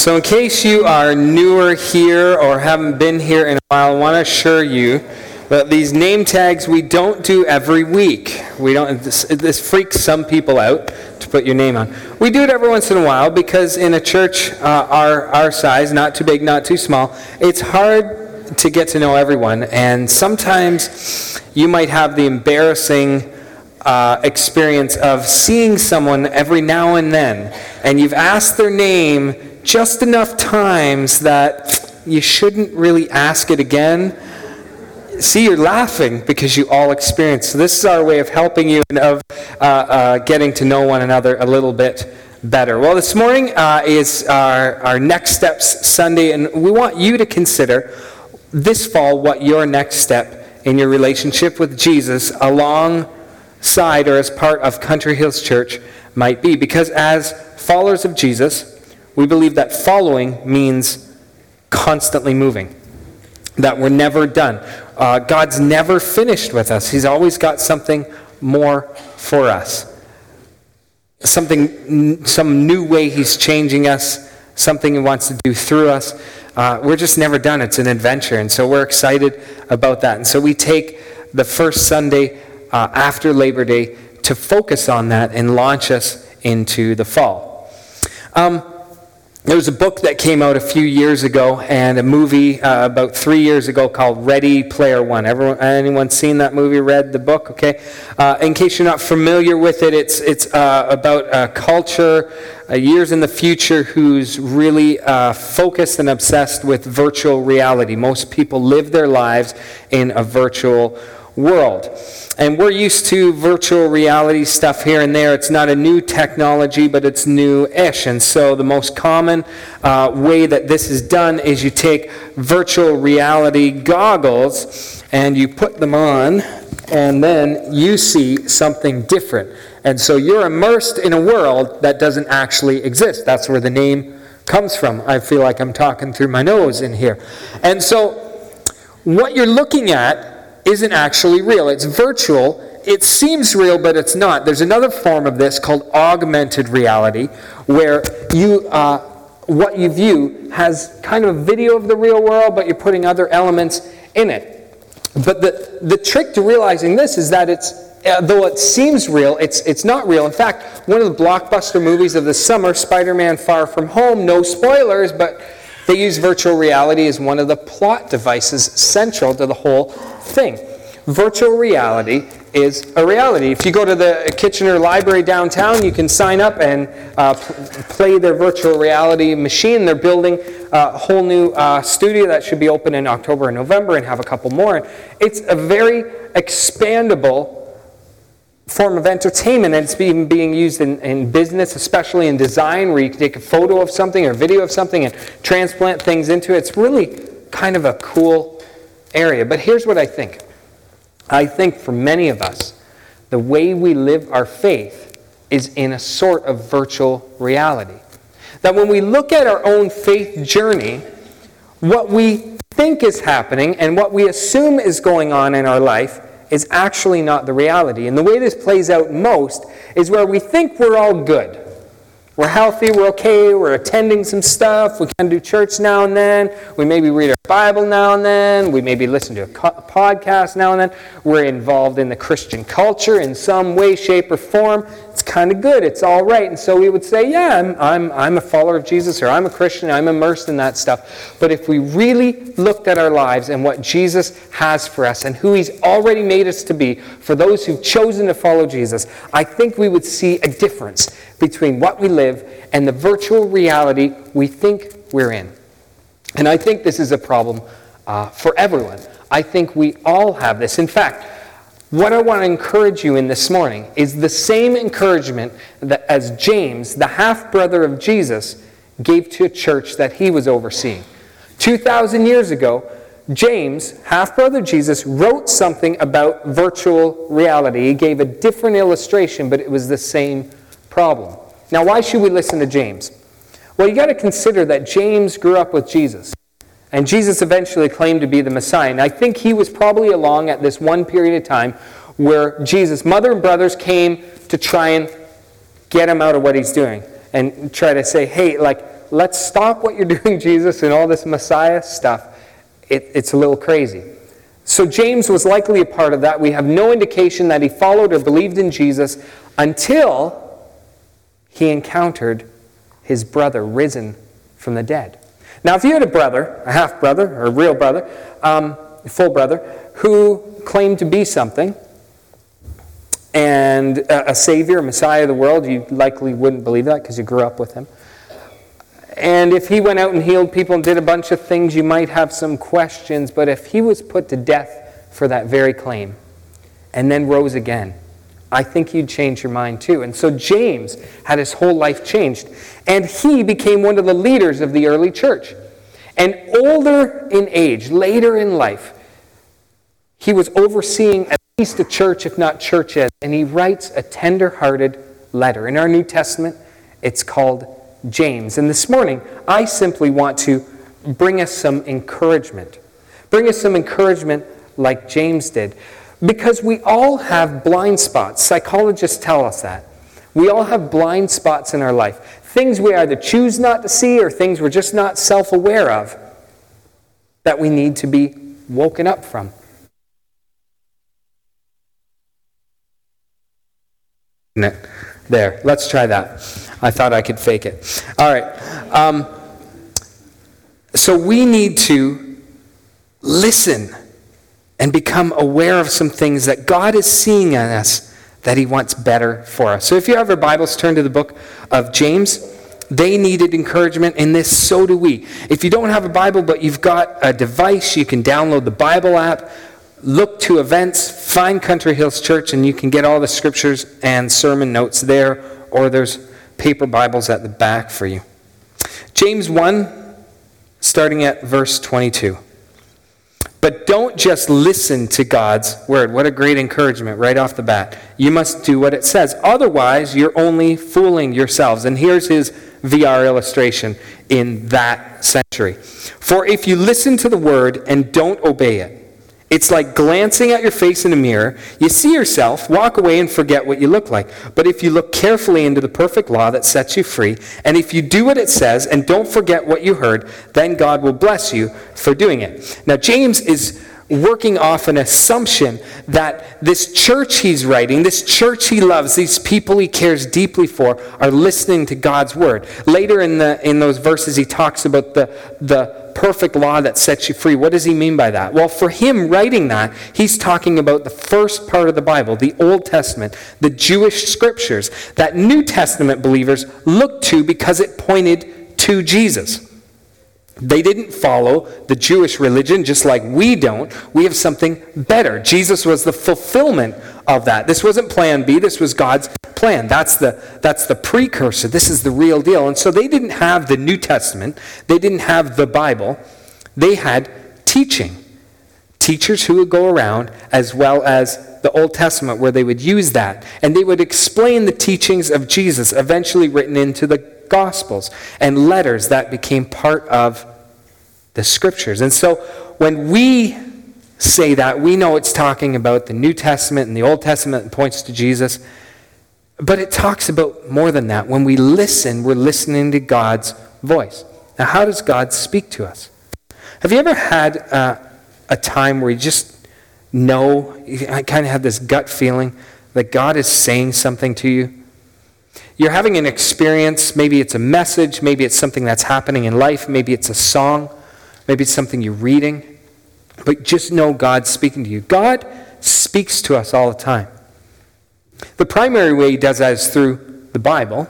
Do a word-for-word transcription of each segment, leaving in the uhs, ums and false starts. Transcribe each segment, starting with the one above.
So in case you are newer here or haven't been here in a while, I want to assure you that these name tags we don't do every week. We don't. This, this freaks some people out to put your name on. We do it every once in a while because in a church uh, our our size, not too big, not too small, it's hard to get to know everyone, and sometimes you might have the embarrassing Uh, experience of seeing someone every now and then, and you've asked their name just enough times that you shouldn't really ask it again. See, you're laughing because you all experience. So this is our way of helping you and of uh, uh, getting to know one another a little bit better. Well, this morning uh, is our, our Next Steps Sunday, and we want you to consider this fall what your next step in your relationship with Jesus along side or as part of Country Hills Church might be. Because as followers of Jesus, we believe that following means constantly moving, that we're never done. Uh, God's never finished with us. He's always got something more for us. Something, some new way He's changing us, something He wants to do through us. Uh, we're just never done. It's an adventure, and so we're excited about that. And so we take the first Sunday Uh, after Labor Day to focus on that and launch us into the fall. Um, there was a book that came out a few years ago and a movie uh, about three years ago called Ready Player One. Everyone, anyone seen that movie, read the book? Okay. Uh, in case you're not familiar with it, it's it's uh, about a culture uh, years in the future who's really uh, focused and obsessed with virtual reality. Most people live their lives in a virtual world. And we're used to virtual reality stuff here and there. It's not a new technology, but it's new-ish. And so the most common uh, way that this is done is you take virtual reality goggles and you put them on, and then you see something different. And so you're immersed in a world that doesn't actually exist. That's where the name comes from. I feel like I'm talking through my nose in here. And so what you're looking at isn't actually real. It's virtual. It seems real, but it's not. There's another form of this called augmented reality, where you, uh, what you view has kind of a video of the real world, but you're putting other elements in it. But the, the trick to realizing this is that it's, uh, though it seems real, it's, it's not real. In fact, one of the blockbuster movies of the summer, Spider-Man Far From Home, no spoilers, but they use virtual reality as one of the plot devices central to the whole thing. Virtual reality is a reality. If you go to the Kitchener Library downtown, you can sign up and uh, play their virtual reality machine. They're building a whole new uh, studio that should be open in October and November and have a couple more. And it's a very expandable form of entertainment, and it's being, being used in, in business, especially in design, where you can take a photo of something or video of something and transplant things into it. It's really kind of a cool area. But here's what I think. I think for many of us, the way we live our faith is in a sort of virtual reality. That when we look at our own faith journey, what we think is happening and what we assume is going on in our life is actually not the reality. And the way this plays out most is where we think we're all good. We're healthy, we're okay, we're attending some stuff, we can do church now and then, we maybe read our Bible now and then, we maybe listen to a co- podcast now and then, we're involved in the Christian culture in some way, shape, or form. It's kind of good, it's all right. And so we would say, yeah, I'm, I'm, I'm a follower of Jesus, or I'm a Christian, I'm immersed in that stuff. But if we really looked at our lives and what Jesus has for us and who He's already made us to be, for those who've chosen to follow Jesus, I think we would see a difference between what we live and the virtual reality we think we're in. And I think this is a problem uh, for everyone. I think we all have this. In fact, what I want to encourage you in this morning is the same encouragement that as James, the half-brother of Jesus, gave to a church that he was overseeing. two thousand years ago, James, half-brother Jesus, wrote something about virtual reality. He gave a different illustration, but it was the same problem. Now, why should we listen to James? Well, you got to consider that James grew up with Jesus. And Jesus eventually claimed to be the Messiah. And I think he was probably along at this one period of time where Jesus' mother and brothers came to try and get him out of what he's doing. And try to say, hey, like, let's stop what you're doing, Jesus, and all this Messiah stuff. It, it's a little crazy. So James was likely a part of that. We have no indication that he followed or believed in Jesus until he encountered his brother risen from the dead. Now, if you had a brother, a half-brother, or a real brother, um, a full brother, who claimed to be something, and a, a savior, a messiah of the world, you likely wouldn't believe that because you grew up with him. And if he went out and healed people and did a bunch of things, you might have some questions. But if he was put to death for that very claim and then rose again, I think you'd change your mind too. And so James had his whole life changed. And he became one of the leaders of the early church. And older in age, later in life, he was overseeing at least a church, if not churches. And he writes a tender-hearted letter. In our New Testament, it's called James. And this morning, I simply want to bring us some encouragement. Bring us some encouragement like James did. Because we all have blind spots. Psychologists tell us that. We all have blind spots in our life. Things we either choose not to see or things we're just not self-aware of that we need to be woken up from. There, let's try that. I thought I could fake it. All right. Um, so we need to listen and become aware of some things that God is seeing in us that he wants better for us. So if you have your Bibles, turn to the book of James. They needed encouragement in this, so do we. If you don't have a Bible but you've got a device, you can download the Bible app, look to events, find Country Hills Church, and you can get all the scriptures and sermon notes there, or there's paper Bibles at the back for you. James one, starting at verse twenty-two. But don't just listen to God's word. What a great encouragement right off the bat. You must do what it says. Otherwise, you're only fooling yourselves. And here's his V R illustration in that century. For if you listen to the word and don't obey it, it's like glancing at your face in a mirror. You see yourself, walk away, and forget what you look like. But if you look carefully into the perfect law that sets you free, and if you do what it says and don't forget what you heard, then God will bless you for doing it. Now, James is working off an assumption that this church he's writing, this church he loves, these people he cares deeply for, are listening to God's word. Later in the in those verses, he talks about the the perfect law that sets you free. What does he mean by that? Well, for him writing that, he's talking about the first part of the Bible, the Old Testament, the Jewish scriptures that New Testament believers looked to because it pointed to Jesus. They didn't follow the Jewish religion just like we don't. We have something better. Jesus was the fulfillment of that. This wasn't plan B. This was God's plan. That's the, that's the precursor. This is the real deal. And so they didn't have the New Testament. They didn't have the Bible. They had teaching. Teachers who would go around, as well as the Old Testament, where they would use that. And they would explain the teachings of Jesus, eventually written into the Gospels and letters that became part of the Scriptures. And so when we say that, we know it's talking about the New Testament and the Old Testament and points to Jesus. But it talks about more than that. When we listen, we're listening to God's voice. Now, how does God speak to us? Have you ever had uh, a time where you just know, I kind of have this gut feeling that God is saying something to you? You're having an experience, maybe it's a message, maybe it's something that's happening in life, maybe it's a song, maybe it's something you're reading, but just know God's speaking to you. God speaks to us all the time. The primary way he does that is through the Bible,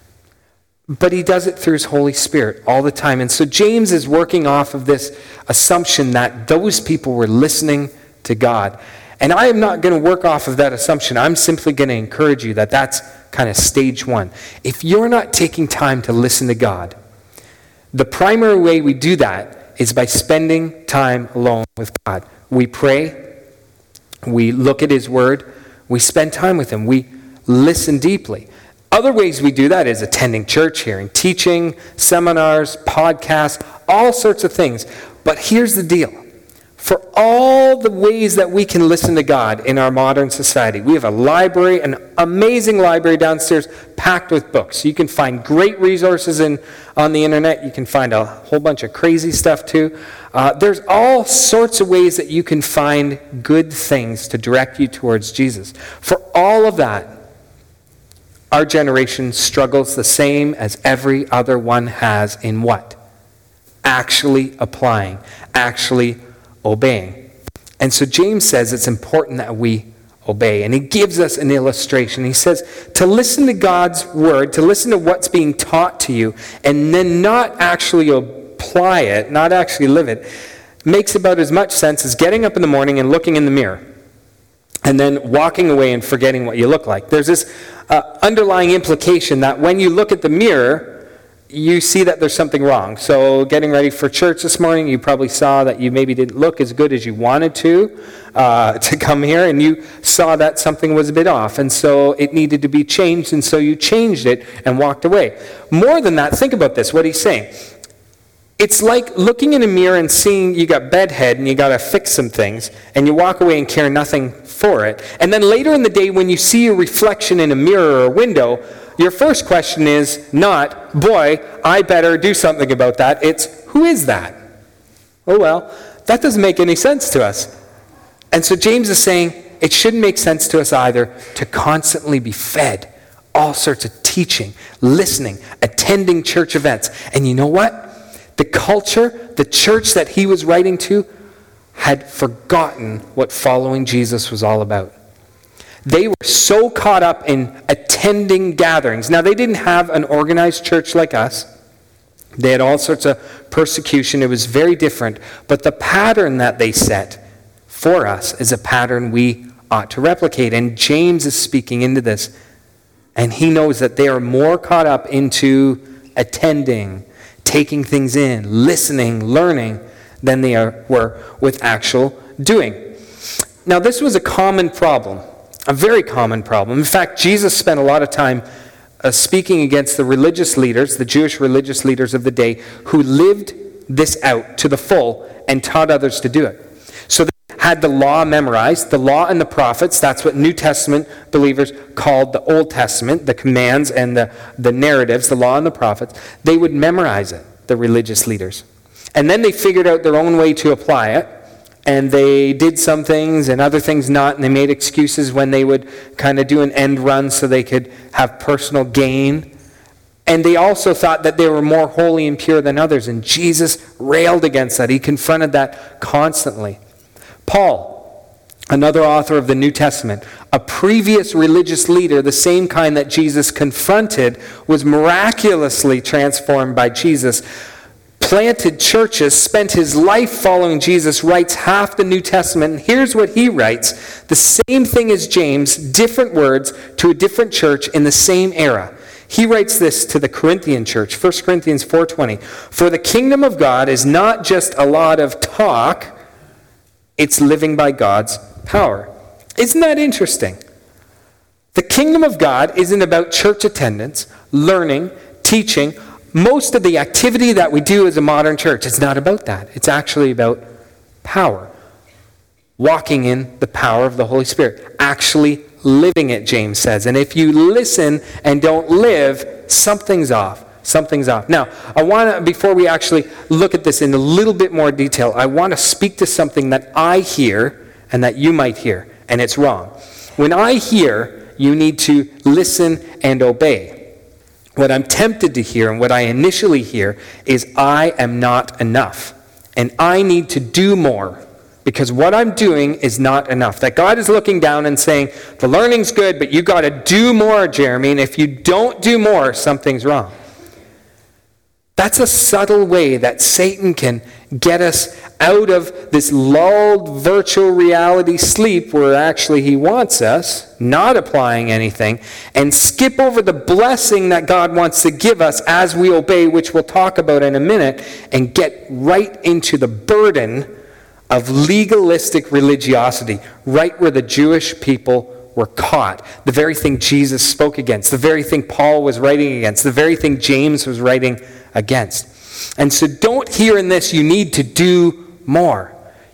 but he does it through his Holy Spirit all the time. And so James is working off of this assumption that those people were listening to God. And I am not going to work off of that assumption. I'm simply going to encourage you that that's kind of stage one. If you're not taking time to listen to God, the primary way we do that is by spending time alone with God. We pray, we look at his word, we spend time with him, we listen deeply. Other ways we do that is attending church, hearing teaching, seminars, podcasts, all sorts of things. But here's the deal. For all the ways that we can listen to God in our modern society. We have a library, an amazing library downstairs packed with books. You can find great resources in, on the internet. You can find a whole bunch of crazy stuff too. Uh, there's all sorts of ways that you can find good things to direct you towards Jesus. For all of that, our generation struggles the same as every other one has in what? Actually applying, actually obeying. And so James says it's important that we obey. And he gives us an illustration. He says to listen to God's word, to listen to what's being taught to you, and then not actually apply it, not actually live it, makes about as much sense as getting up in the morning and looking in the mirror and then walking away and forgetting what you look like. There's this uh, underlying implication that when you look at the mirror, you see that there's something wrong. So getting ready for church this morning, you probably saw that you maybe didn't look as good as you wanted to uh, to come here, and you saw that something was a bit off, and so it needed to be changed, and so you changed it and walked away. More than that, think about this, what he's saying. It's like looking in a mirror and seeing you got bedhead and you got to fix some things, and you walk away and care nothing for it. And then later in the day when you see your reflection in a mirror or a window, your first question is not, boy, I better do something about that. It's, who is that? Oh, well, that doesn't make any sense to us. And so James is saying it shouldn't make sense to us either to constantly be fed all sorts of teaching, listening, attending church events. And you know what? The culture, the church that he was writing to, had forgotten what following Jesus was all about. They were so caught up in attending gatherings. Now, they didn't have an organized church like us. They had all sorts of persecution. It was very different. But the pattern that they set for us is a pattern we ought to replicate. And James is speaking into this. And he knows that they are more caught up into attending, taking things in, listening, learning, than they are, were with actual doing. Now, this was a common problem. A very common problem. In fact, Jesus spent a lot of time uh, speaking against the religious leaders, the Jewish religious leaders of the day, who lived this out to the full and taught others to do it. So they had the law memorized, the law and the prophets. That's what New Testament believers called the Old Testament, the commands and the, the narratives, the law and the prophets. They would memorize it, the religious leaders. And then they figured out their own way to apply it. And they did some things and other things not, and they made excuses when they would kind of do an end run so they could have personal gain. And they also thought that they were more holy and pure than others, and Jesus railed against that. He confronted that constantly. Paul, another author of the New Testament, a previous religious leader, the same kind that Jesus confronted, was miraculously transformed by Jesus, planted churches, spent his life following Jesus, writes half the New Testament. And here's what he writes. The same thing as James, different words to a different church in the same era. He writes this to the Corinthian church, First Corinthians four twenty. For the kingdom of God is not just a lot of talk, it's living by God's power. Isn't that interesting? The kingdom of God isn't about church attendance, learning, teaching. Most of the activity that we do as a modern church, it's not about that. It's actually about power. Walking in the power of the Holy Spirit. Actually living it, James says. And if you listen and don't live, something's off. Something's off. Now, I want to, before we actually look at this in a little bit more detail, I want to speak to something that I hear and that you might hear, and it's wrong. When I hear, you need to listen and obey. What I'm tempted to hear and what I initially hear is I am not enough. And I need to do more because what I'm doing is not enough. That God is looking down and saying, the learning's good, but you got to do more, Jeremy. And if you don't do more, something's wrong. That's a subtle way that Satan can get us out of this lulled virtual reality sleep where actually he wants us, not applying anything, and skip over the blessing that God wants to give us as we obey, which we'll talk about in a minute, and get right into the burden of legalistic religiosity, right where the Jewish people were caught. The very thing Jesus spoke against, the very thing Paul was writing against, the very thing James was writing against. And so don't hear in this, you need to do more.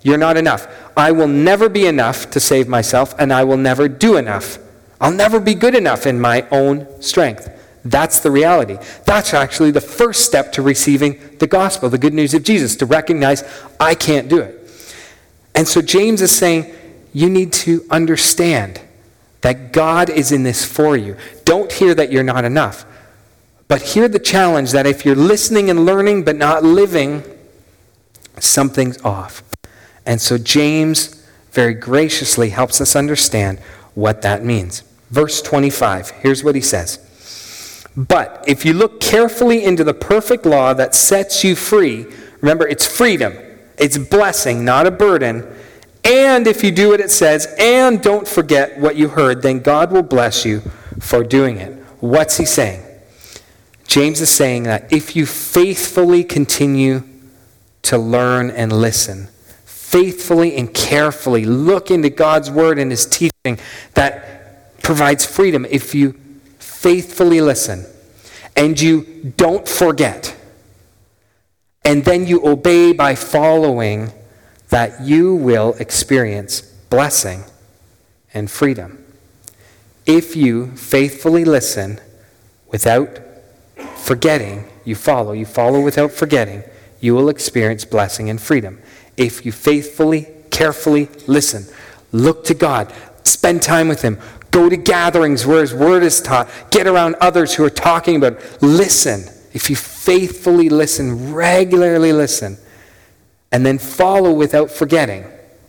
You're not enough. I will never be enough to save myself, and I will never do enough. I'll never be good enough in my own strength. That's the reality. That's actually the first step to receiving the gospel, the good news of Jesus, to recognize I can't do it. And so James is saying you need to understand that God is in this for you. Don't hear that you're not enough, but hear the challenge that if you're listening and learning but not living, something's off. And so James very graciously helps us understand what that means. Verse twenty-five, here's what he says. But if you look carefully into the perfect law that sets you free, remember, it's freedom, it's blessing, not a burden. And if you do what it says, and don't forget what you heard, then God will bless you for doing it. What's he saying? James is saying that if you faithfully continue to learn and listen, faithfully and carefully look into God's word and his teaching that provides freedom, if you faithfully listen and you don't forget, and then you obey by following, that you will experience blessing and freedom. If you faithfully listen without forgetting, you follow, you follow without forgetting, you will experience blessing and freedom. If you faithfully, carefully listen, look to God, spend time with him, go to gatherings where his word is taught, get around others who are talking about it, listen. If you faithfully listen, regularly listen, and then follow without forgetting,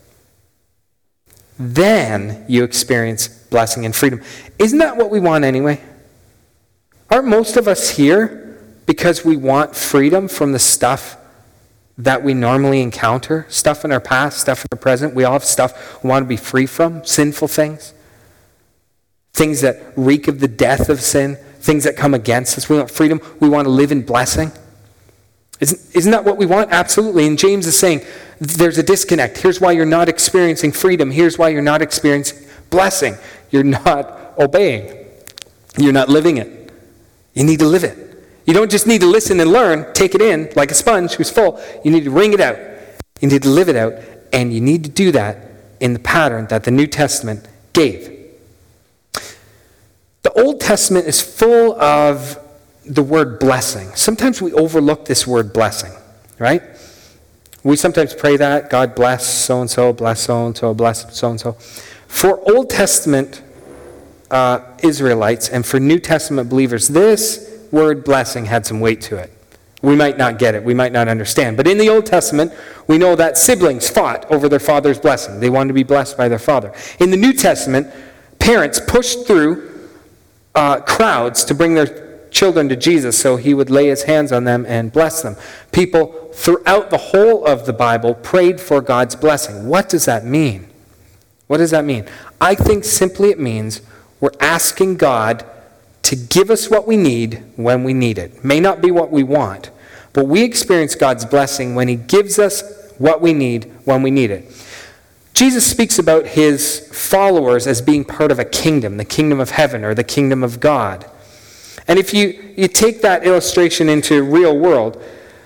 then you experience blessing and freedom. Isn't that what we want anyway? Aren't most of us here because we want freedom from the stuff that we normally encounter? Stuff in our past, stuff in our present. We all have stuff we want to be free from, sinful things. Things that reek of the death of sin, things that come against us. We want freedom. We want to live in blessing. Isn't, isn't that what we want? Absolutely. And James is saying there's a disconnect. Here's why you're not experiencing freedom. Here's why you're not experiencing blessing. You're not obeying. You're not living it. You need to live it. You don't just need to listen and learn, take it in like a sponge who's full. You need to wring it out. You need to live it out. And you need to do that in the pattern that the New Testament gave. The Old Testament is full of the word blessing. Sometimes we overlook this word blessing, right? We sometimes pray that, God bless so-and-so, bless so-and-so, bless so-and-so. For Old Testament uh, Israelites and for New Testament believers, this word blessing had some weight to it. We might not get it. We might not understand. But in the Old Testament, we know that siblings fought over their father's blessing. They wanted to be blessed by their father. In the New Testament, parents pushed through uh, crowds to bring their children to Jesus so he would lay his hands on them and bless them. People throughout the whole of the Bible prayed for God's blessing. What does that mean? What does that mean? I think simply it means we're asking God to give us what we need when we need it. May not be what we want, but we experience God's blessing when he gives us what we need when we need it. Jesus speaks about his followers as being part of a kingdom, the kingdom of heaven or the kingdom of God. And if you, you take that illustration into real world,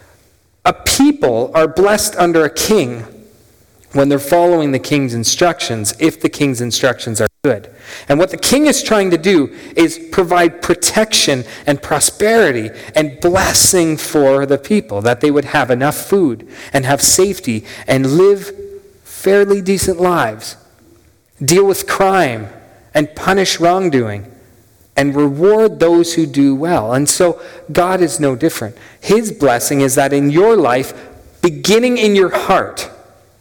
a people are blessed under a king when they're following the king's instructions, if the king's instructions are good. And what the king is trying to do is provide protection and prosperity and blessing for the people, that they would have enough food and have safety and live fairly decent lives, deal with crime and punish wrongdoing, and reward those who do well. And so God is no different. His blessing is that in your life, beginning in your heart,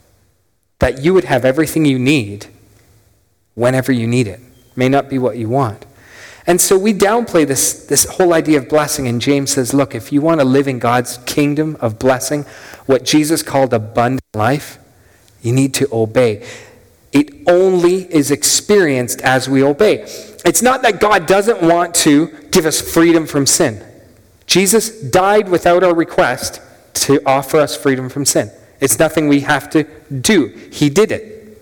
that you would have everything you need whenever you need it. May not be what you want. And so we downplay this, this whole idea of blessing, and James says, look, if you want to live in God's kingdom of blessing, what Jesus called abundant life, you need to obey. It only is experienced as we obey. It's not that God doesn't want to give us freedom from sin. Jesus died without our request to offer us freedom from sin. It's nothing we have to do. He did it.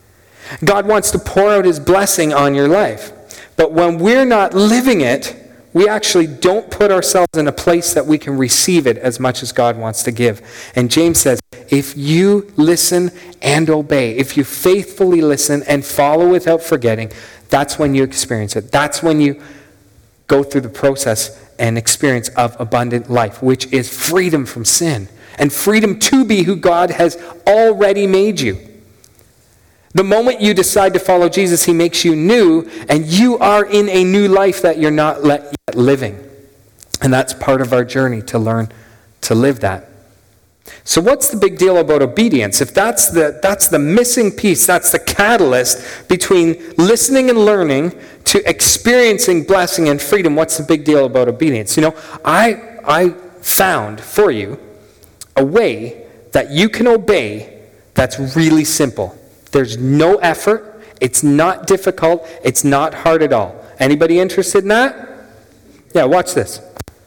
God wants to pour out his blessing on your life. But when we're not living it, we actually don't put ourselves in a place that we can receive it as much as God wants to give. And James says, if you listen and obey, if you faithfully listen and follow without forgetting, that's when you experience it. That's when you go through the process and experience of abundant life, which is freedom from sin and freedom to be who God has already made you. The moment you decide to follow Jesus, he makes you new, and you are in a new life that you're not yet living. And that's part of our journey to learn to live that. So what's the big deal about obedience? If that's the, that's the missing piece, that's the catalyst between listening and learning to experiencing blessing and freedom, what's the big deal about obedience? You know, I, I found for you a way that you can obey that's really simple. There's no effort. It's not difficult. It's not hard at all. Anybody interested in that? Yeah, watch this.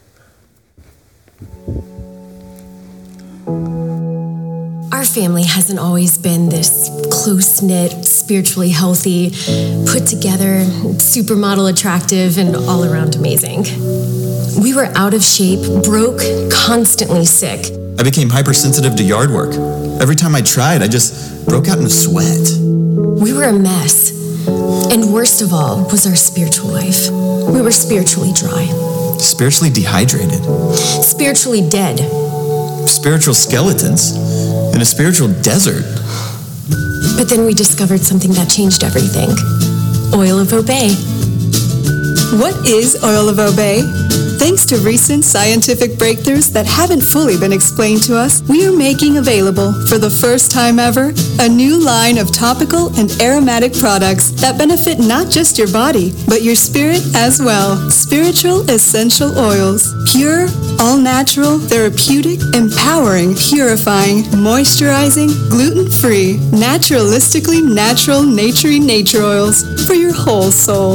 Our family hasn't always been this close-knit, spiritually healthy, put together, supermodel attractive, and all around amazing. We were out of shape, broke, constantly sick. I became hypersensitive to yard work. Every time I tried, I just broke out in a sweat. We were a mess. And worst of all was our spiritual life. We were spiritually dry. Spiritually dehydrated. Spiritually dead. Spiritual skeletons in a spiritual desert. But then we discovered something that changed everything. Oil of Obey. What is Oil of Obey? Thanks to recent scientific breakthroughs that haven't fully been explained to us, we are making available, for the first time ever, a new line of topical and aromatic products that benefit not just your body, but your spirit as well. Spiritual Essential Oils. Pure, all-natural, therapeutic, empowering, purifying, moisturizing, gluten-free, naturalistically natural, naturey nature oils for your whole soul.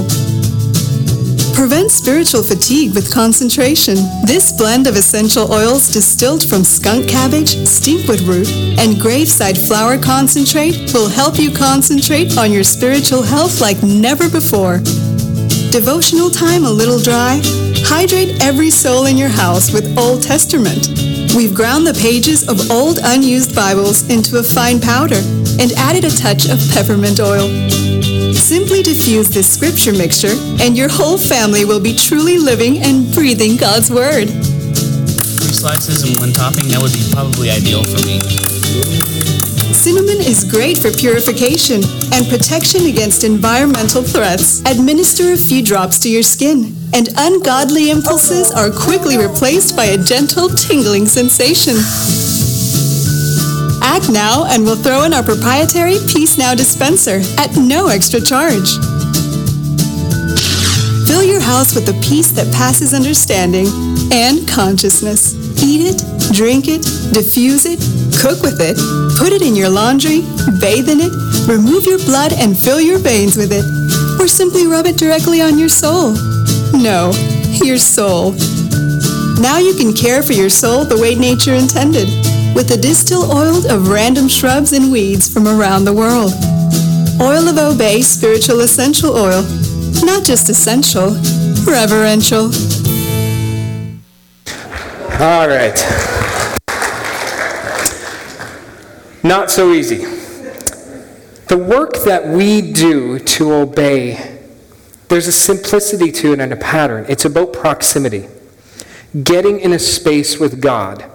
Prevent spiritual fatigue with concentration. This blend of essential oils distilled from skunk cabbage, stinkwood root, and graveside flower concentrate will help you concentrate on your spiritual health like never before. Devotional time a little dry? Hydrate every soul in your house with Old Testament. We've ground the pages of old unused Bibles into a fine powder and added a touch of peppermint oil. Simply diffuse this scripture mixture, and your whole family will be truly living and breathing God's Word. Three slices and one topping, that would be probably ideal for me. Cinnamon is great for purification and protection against environmental threats. Administer a few drops to your skin, and ungodly impulses are quickly replaced by a gentle tingling sensation. Act now and we'll throw in our proprietary Peace Now dispenser at no extra charge. Fill your house with the peace that passes understanding and consciousness. Eat it, drink it, diffuse it, cook with it, put it in your laundry, bathe in it, remove your blood and fill your veins with it, or simply rub it directly on your soul. No, your soul. Now you can care for your soul the way nature intended, with the distill oil of random shrubs and weeds from around the world. Oil of Obey Spiritual Essential Oil. Not just essential, reverential. All right. Not so easy. The work that we do to obey, there's a simplicity to it and a pattern. It's about proximity. Getting in a space with God,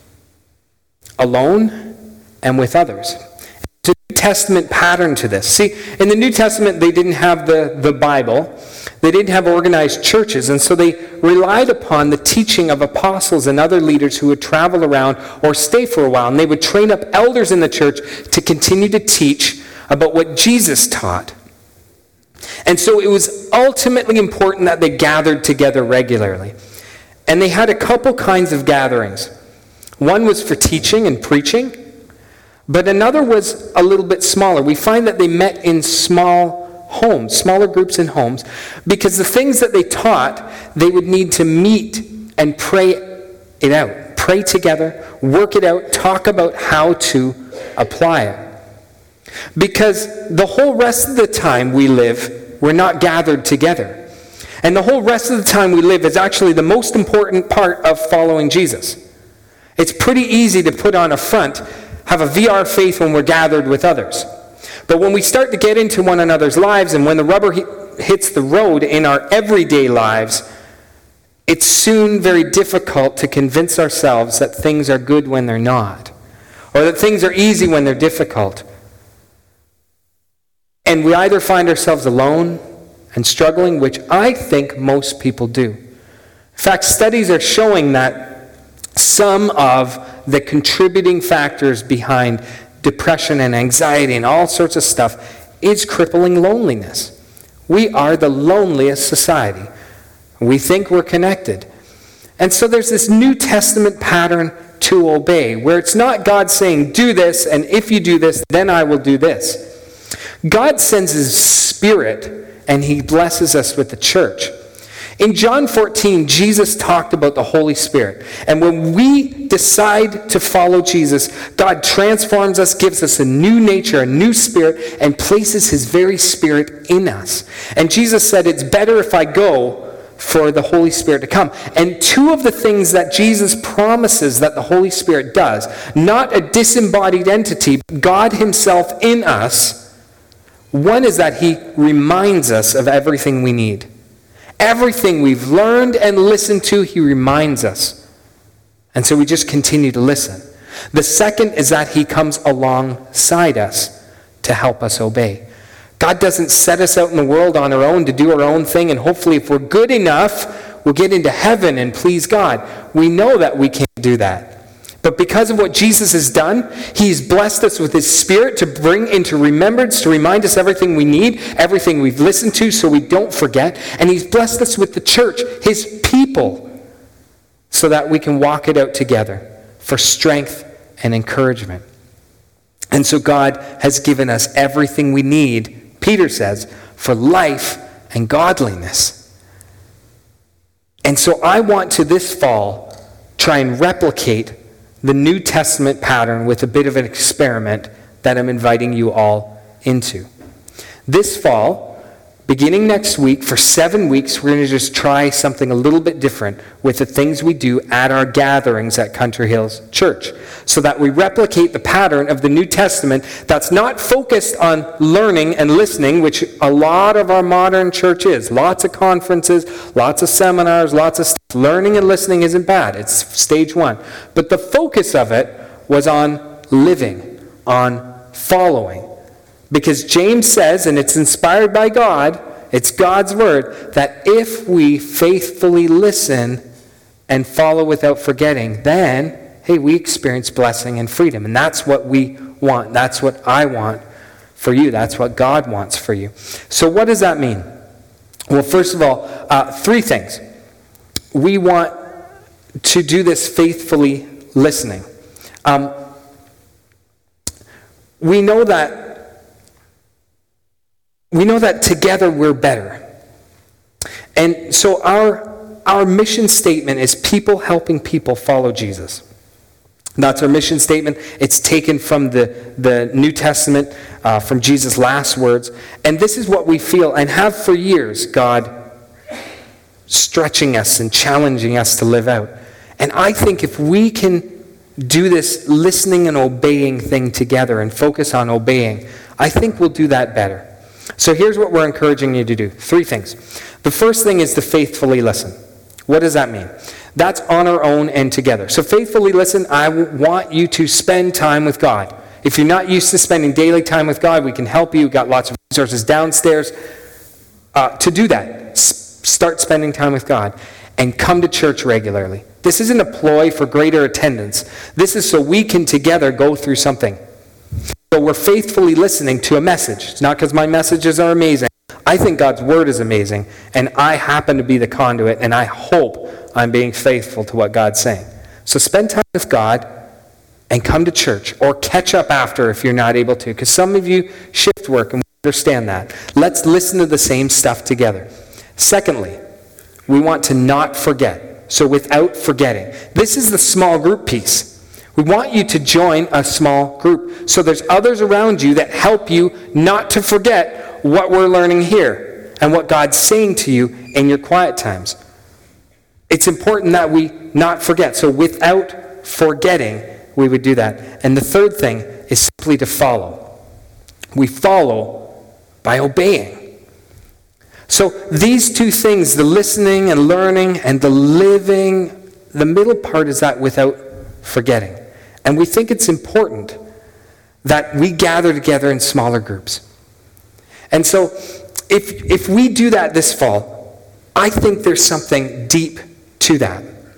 alone and with others. It's a New Testament pattern to this. See, in the New Testament, they didn't have the, the Bible. They didn't have organized churches, and so they relied upon the teaching of apostles and other leaders who would travel around or stay for a while, and they would train up elders in the church to continue to teach about what Jesus taught. And so it was ultimately important that they gathered together regularly. And they had a couple kinds of gatherings. One was for teaching and preaching, but another was a little bit smaller. We find that they met in small homes, smaller groups in homes, because the things that they taught, they would need to meet and pray it out. Pray together, work it out, talk about how to apply it. Because the whole rest of the time we live, we're not gathered together. And the whole rest of the time we live is actually the most important part of following Jesus. It's pretty easy to put on a front. have a V R faith when we're gathered with others. But when we start to get into one another's lives, and when the rubber hits the road in our everyday lives, it's soon very difficult to convince ourselves that things are good when they're not, or that things are easy when they're difficult. And we either find ourselves alone and struggling, which I think most people do. In fact, studies are showing that some of the contributing factors behind depression and anxiety and all sorts of stuff is crippling loneliness. We are the loneliest society. We think we're connected. And so there's this New Testament pattern to obey, where it's not God saying, do this, and if you do this, then I will do this. God sends his Spirit, and he blesses us with the church. In John fourteen, Jesus talked about the Holy Spirit. And when we decide to follow Jesus, God transforms us, gives us a new nature, a new spirit, and places his very Spirit in us. And Jesus said, it's better if I go for the Holy Spirit to come. And two of the things that Jesus promises that the Holy Spirit does, not a disembodied entity, but God himself in us, one is that he reminds us of everything we need. Everything we've learned and listened to, he reminds us. And so we just continue to listen. The second is that he comes alongside us to help us obey. God doesn't set us out in the world on our own to do our own thing, and hopefully if we're good enough, we'll get into heaven and please God. We know that we can't do that. But because of what Jesus has done, he's blessed us with his Spirit to bring into remembrance, to remind us everything we need, everything we've listened to so we don't forget. And he's blessed us with the church, his people, so that we can walk it out together for strength and encouragement. And so God has given us everything we need, Peter says, for life and godliness. And so I want to this fall try and replicate the New Testament pattern with a bit of an experiment that I'm inviting you all into. This fall, beginning next week, for seven weeks, we're going to just try something a little bit different with the things we do at our gatherings at Country Hills Church, so that we replicate the pattern of the New Testament that's not focused on learning and listening, which a lot of our modern church is. Lots of conferences, lots of seminars, lots of stuff. Learning and listening isn't bad. It's stage one. But the focus of it was on living, on following. Because James says, and it's inspired by God, it's God's word, that if we faithfully listen and follow without forgetting, then, hey, we experience blessing and freedom. And that's what we want. That's what I want for you. That's what God wants for you. So what does that mean? Well, first of all, uh, three things. We want to do this faithfully listening. Um, we know that we know that together we're better. And so our our mission statement is people helping people follow Jesus. That's our mission statement. It's taken from the, the New Testament, uh, from Jesus' last words. And this is what we feel and have for years, God stretching us and challenging us to live out. And I think if we can do this listening and obeying thing together and focus on obeying, I think we'll do that better. So here's what we're encouraging you to do. Three things. The first thing is to faithfully listen. What does that mean? That's on our own and together. So faithfully listen, I want you to spend time with God. If you're not used to spending daily time with God, we can help you. We've got lots of resources downstairs uh, to do that. Start spending time with God and come to church regularly. This isn't a ploy for greater attendance. This is so we can together go through something. So we're faithfully listening to a message. It's not because my messages are amazing. I think God's word is amazing, and I happen to be the conduit, and I hope I'm being faithful to what God's saying. So spend time with God and come to church, or catch up after if you're not able to, because some of you shift work and we understand that. Let's listen to the same stuff together. Secondly, we want to not forget. So without forgetting. This is the small group piece. We want you to join a small group. So there's others around you that help you not to forget what we're learning here and what God's saying to you in your quiet times. It's important that we not forget. So without forgetting, we would do that. And the third thing is simply to follow. We follow by obeying. So these two things, the listening and learning and the living, the middle part is that without forgetting. And we think it's important that we gather together in smaller groups. And so if if we do that this fall, I think there's something deep to that.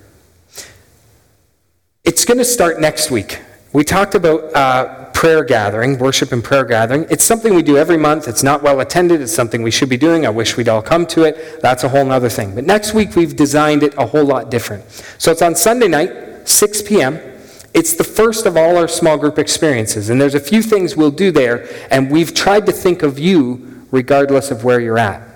It's going to start next week. We talked about uh, prayer gathering, worship and prayer gathering. It's something we do every month. It's not well attended. It's something we should be doing. I wish we'd all come to it. That's a whole other thing. But next week we've designed it a whole lot different. So it's on Sunday night, six p.m. It's the first of all our small group experiences. And there's a few things we'll do there. And we've tried to think of you regardless of where you're at.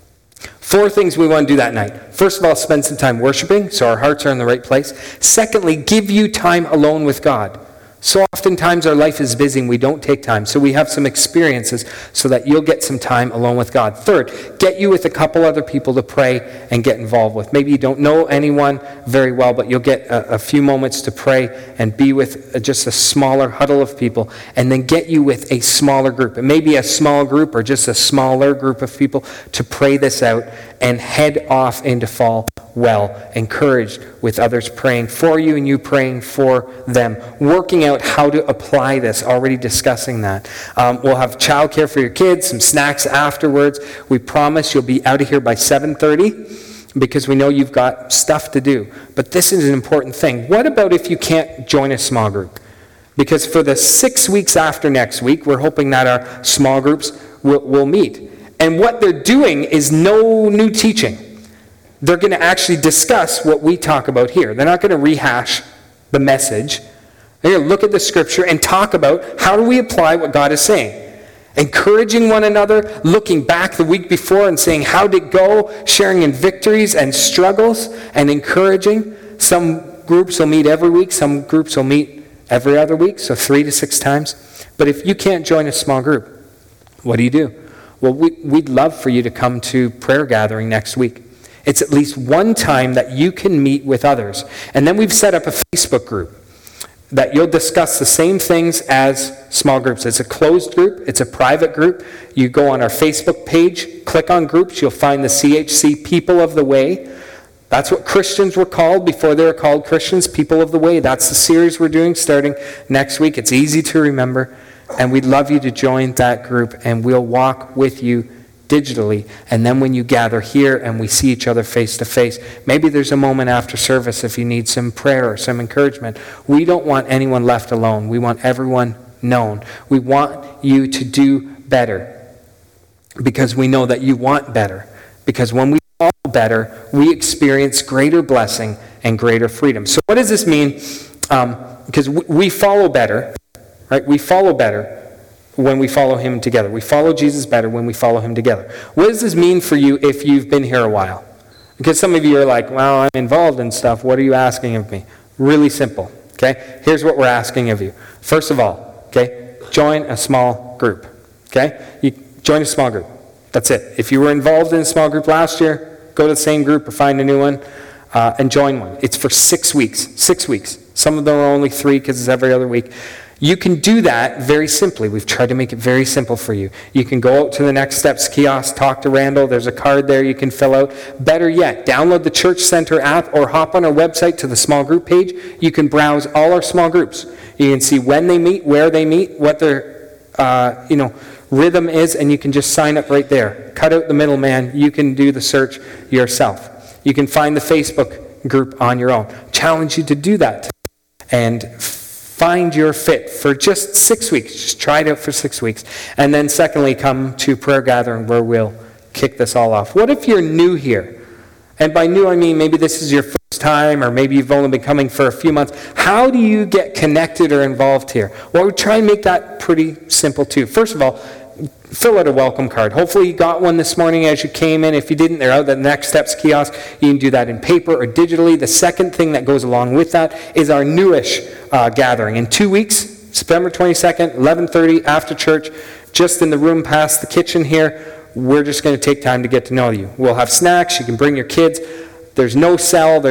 Four things we want to do that night. First of all, spend some time worshiping so our hearts are in the right place. Secondly, give you time alone with God. So oftentimes our life is busy and we don't take time. So we have some experiences so that you'll get some time alone with God. Third, get you with a couple other people to pray and get involved with. Maybe you don't know anyone very well, but you'll get a, a few moments to pray and be with just a smaller huddle of people. And then get you with a smaller group. It may be a small group or just a smaller group of people to pray this out and head off into fall well, encouraged with others praying for you and you praying for them. Working out how to apply this, already discussing that. Um, we'll have childcare for your kids, some snacks afterwards. We promise you'll be out of here by seven thirty because we know you've got stuff to do. But this is an important thing. What about if you can't join a small group? Because for the six weeks after next week, we're hoping that our small groups will, will meet. And what they're doing is no new teaching. They're going to actually discuss what we talk about here. They're not going to rehash the message. They're going to look at the scripture and talk about how do we apply what God is saying. Encouraging one another, looking back the week before and saying how did it go, sharing in victories and struggles and encouraging. Some groups will meet every week. Some groups will meet every other week, so three to six times. But if you can't join a small group, what do you do? Well, we, we'd love for you to come to prayer gathering next week. It's at least one time that you can meet with others. And then we've set up a Facebook group that you'll discuss the same things as small groups. It's a closed group. It's a private group. You go on our Facebook page, click on groups. You'll find the C H C People of the Way. That's what Christians were called before they were called Christians, People of the Way. That's the series we're doing starting next week. It's easy to remember. And we'd love you to join that group, and we'll walk with you digitally. And then when you gather here and we see each other face to face, maybe there's a moment after service if you need some prayer or some encouragement. We don't want anyone left alone. We want everyone known. We want you to do better because we know that you want better. Because when we follow better, we experience greater blessing and greater freedom. So what does this mean? Um, because we follow better, right? We follow better when we follow him together. We follow Jesus better when we follow him together. What does this mean for you if you've been here a while? Because some of you are like, well, I'm involved in stuff. What are you asking of me? Really simple, okay? Here's what we're asking of you. First of all, okay, join a small group, okay? You join a small group. That's it. If you were involved in a small group last year, go to the same group or find a new one uh, and join one. It's for six weeks. Six weeks. Some of them are only three because it's every other week. You can do that very simply. We've tried to make it very simple for you. You can go out to the Next Steps kiosk, talk to Randall. There's a card there you can fill out. Better yet, download the Church Center app or hop on our website to the small group page. You can browse all our small groups. You can see when they meet, where they meet, what their uh, you know rhythm is, and you can just sign up right there. Cut out the middleman. You can do the search yourself. You can find the Facebook group on your own. Challenge you to do that and find your fit for just six weeks. Just try it out for six weeks. And then secondly, come to prayer gathering where we'll kick this all off. What if you're new here? And by new, I mean maybe this is your first time or maybe you've only been coming for a few months. How do you get connected or involved here? Well, we try and make that pretty simple too. First of all, fill out a welcome card. Hopefully you got one this morning as you came in. If you didn't, they're out at the Next Steps kiosk. You can do that in paper or digitally. The second thing that goes along with that is our newish uh, gathering. In two weeks, September twenty-second, eleven thirty, after church, just in the room past the kitchen here, we're just going to take time to get to know you. We'll have snacks. You can bring your kids. There's no cell. There's no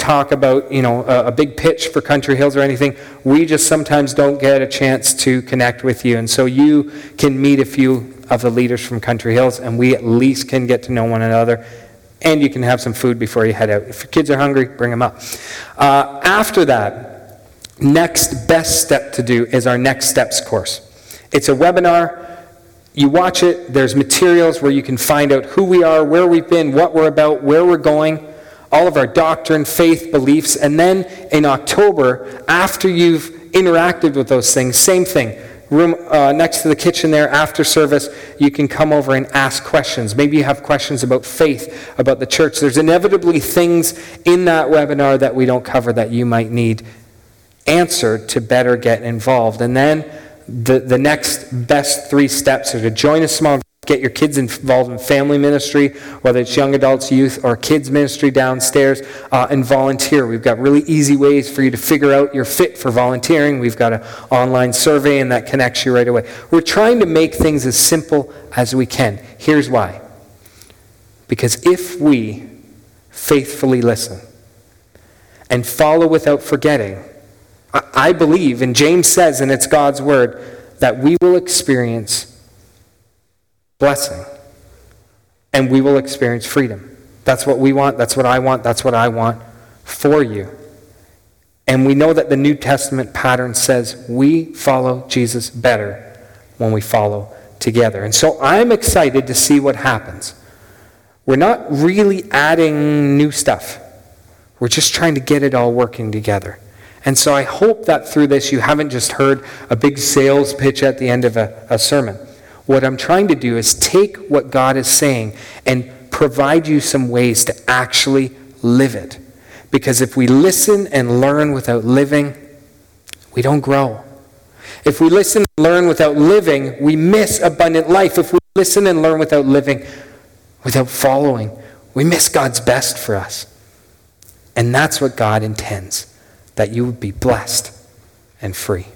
talk about, you know, a, a big pitch for Country Hills or anything. We just sometimes don't get a chance to connect with you. And so you can meet a few of the leaders from Country Hills, and we at least can get to know one another. And you can have some food before you head out. If your kids are hungry, bring them up. Uh, after that, next best step to do is our Next Steps course. It's a webinar. You watch it. There's materials where you can find out who we are, where we've been, what we're about, where we're going, all of our doctrine, faith, beliefs. And then in October, after you've interacted with those things, same thing. Room uh, next to the kitchen there, after service, you can come over and ask questions. Maybe you have questions about faith, about the church. There's inevitably things in that webinar that we don't cover that you might need answered to better get involved. And then The, the next best three steps are to join a small group, get your kids involved in family ministry, whether it's young adults, youth, or kids ministry downstairs, uh, and volunteer. We've got really easy ways for you to figure out you're fit for volunteering. We've got an online survey, and that connects you right away. We're trying to make things as simple as we can. Here's why. Because if we faithfully listen and follow without forgetting, I believe, and James says, and it's God's word, that we will experience blessing and we will experience freedom. That's what we want, that's what I want, that's what I want for you. And we know that the New Testament pattern says we follow Jesus better when we follow together. And so I'm excited to see what happens. We're not really adding new stuff. We're just trying to get it all working together. And so I hope that through this you haven't just heard a big sales pitch at the end of a, a sermon. What I'm trying to do is take what God is saying and provide you some ways to actually live it. Because if we listen and learn without living, we don't grow. If we listen and learn without living, we miss abundant life. If we listen and learn without living, without following, we miss God's best for us. And that's what God intends. That you would be blessed and free.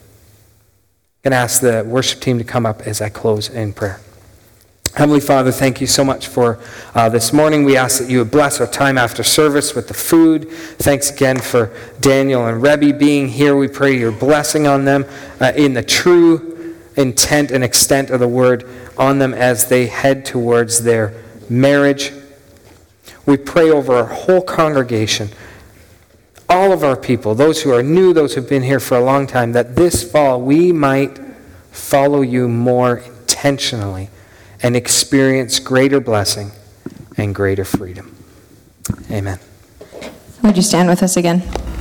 I'm going to ask the worship team to come up as I close in prayer. Heavenly Father, thank you so much for uh, this morning. We ask that you would bless our time after service with the food. Thanks again for Daniel and Rebbe being here. We pray your blessing on them uh, in the true intent and extent of the word on them as they head towards their marriage. We pray over our whole congregation, all of our people, those who are new, those who have been here for a long time, that this fall we might follow you more intentionally and experience greater blessing and greater freedom. Amen. Would you stand with us again?